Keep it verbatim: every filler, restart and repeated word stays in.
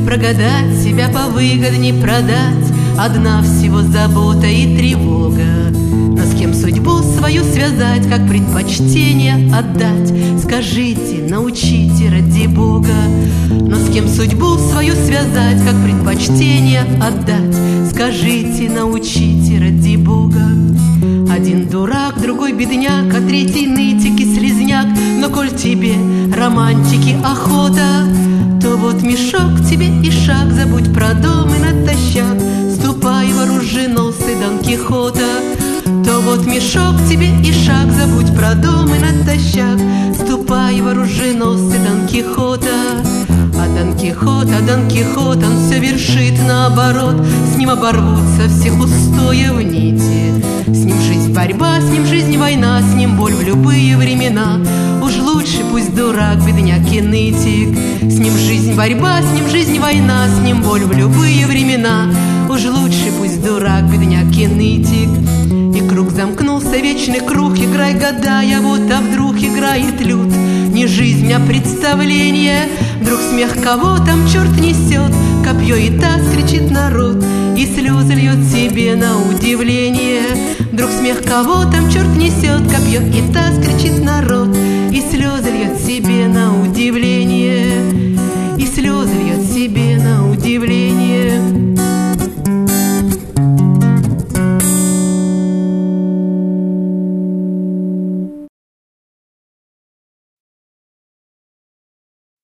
прогадать, себя повыгодней продать. Одна всего забота и тревога. Но с кем судьбу свою связать, как предпочтение отдать? Скажите, научите ради Бога. Но с кем судьбу свою связать, как предпочтение отдать? Скажите, научите ради Бога. Один дурак, другой бедняк, а третий нытик и слезняк. Но коль тебе романтики охота, то вот мешок тебе и шаг, забудь про дом и натощак. Ступай в оруженосцы Дон Кихота. То вот мешок тебе и шаг, забудь про дом и натощак. Ступай в оруженосцы Дон Кихота. А Дон Кихот, а Дон Кихот, он все вершит наоборот. С ним оборвутся все устои в нити. С ним жизнь борьба, с ним жизнь война, с ним боль в любые времена. Уж лучше пусть дурак, бедняк и нытик. С ним жизнь борьба, с ним жизнь война, с ним боль в любые времена. Уж лучше пусть дурак, бедняк и нытик. И круг замкнулся, вечный круг, играй, гадая, вот а вдруг играет лют. Не жизнь, а представление. Вдруг смех кого там черт несет, копье и таз, кричит народ, и слезы льет себе на удивление. Вдруг смех кого там черт несет, копье и таз, кричит народ, и слезы льет себе на удивление.